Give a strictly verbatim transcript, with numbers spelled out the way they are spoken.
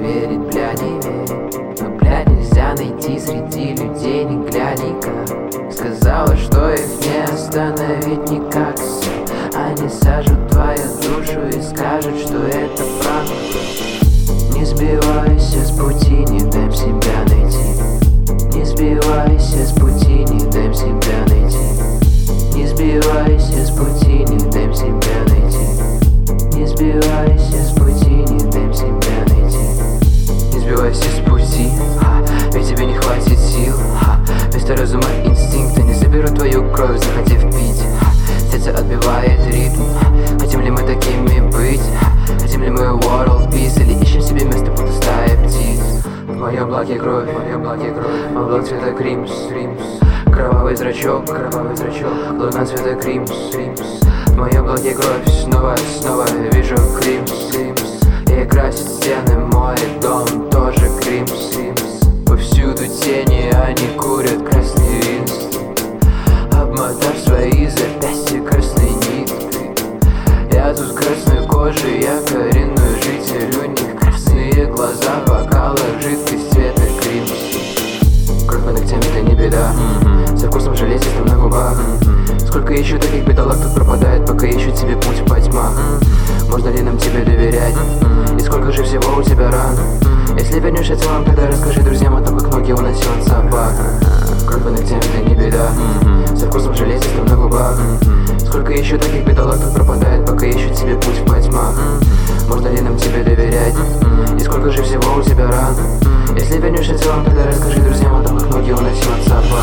верить, бля, не верить. Но, блядь, нельзя найти среди людей, не глядя. Сказала, что их не остановить никак. Они сожрут твою душу и скажут, что это пранк. Не сбивайся с пути, не дай себя найти. Не сбивайся с пути, не дай себя найти. Не сбивайся с пути, не дай себя найти. Не сбивайся с пути, не дай себя найти. Не сбивайся с пути, ха, ведь тебе не хватит сил, ха. Вместо разума инстинкта не заберут твою кровь, захотев пить, ха. Сердце отбивает ритм, ха. Хотим ли мы такими быть, ха? Хотим ли мы world peace или ищем себе место, будто стая птиц? В моем блоке кровь, в моем блоке кровь. Мой блок цвета кримс, кримс. Кровавый зрачок, кровавый зрачок. Луна цвета кримс, кримс. В моем блоке кровь, снова, снова вижу кримс, кримс. И красит стены мой дом, тоже кримс, кримс. Повсюду тени, они курят красный винс. Обмотав свои запястья красной ниткой. Я тут красной кожей, я коренной житель. У них красные глаза, в бокалах жидкость цвета кримс. Кровь по ногтям, это не беда. Mm-hmm. Со вкусом железа на губах. Mm-hmm. Сколько еще таких бедолаг тут пропадает, пока ищут себе путь по тьмах. Mm-hmm. Можно ли нам тебе доверять? Mm-hmm. И сколько же всего у тебя ран? Mm-hmm. Если вернешься целым, тогда расскажи друзьям о том, как ноги уносил от собак. Mm-hmm. Кровь по ногтям, это не беда. Mm-hmm. Со вкусом железа на губах. Mm-hmm. Сколько еще таких бедолаг тут пропадает, пока ищут себе путь по тьмах. Mm-hmm. Можно ли нам тебе доверять? Mm-hmm. И сколько же всего у тебя ран? Mm-hmm. Если вернешься целым, тогда расскажи друзьям о том, как ноги уносил от собак.